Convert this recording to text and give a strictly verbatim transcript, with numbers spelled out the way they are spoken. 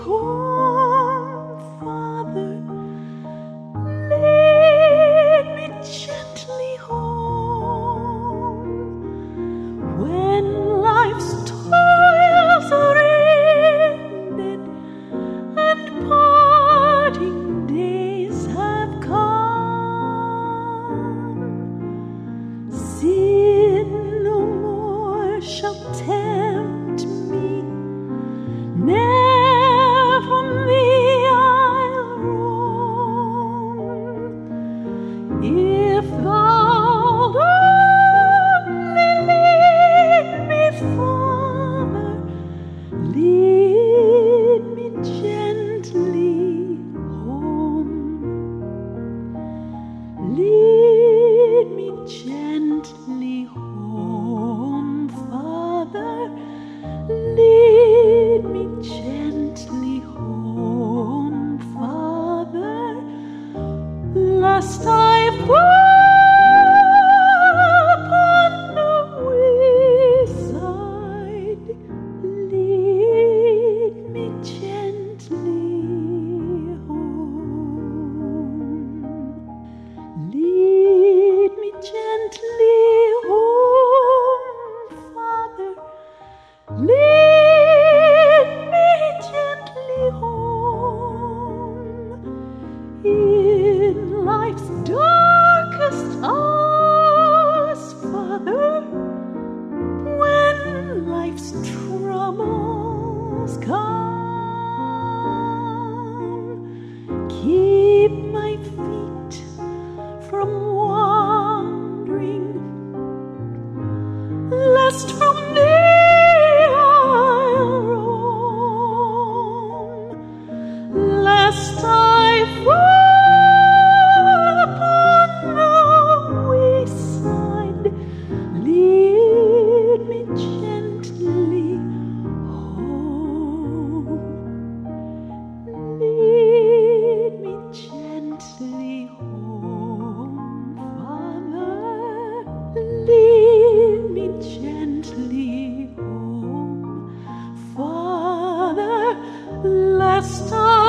home, Father. Lead me gently home. When life's toils are ended and parting days have come, sin no more shall tempt me. Ne'er from thee I'll roam. If thou'lt only lead me, Father, lead me gently home. Lead me gently home, Father. Lead me gently home, Father, lest I fall upon the wayside. Lead me gently home. Lead me gently home, Father. Lead me gently home. In life's darkest hours, Father, when life's troubles come, keep my feet from wandering, lest from thee I'll roam, lest I fall upon the wayside. Lead me gently home. Lead me gently home, Father. Lead me gently home, Father, lest I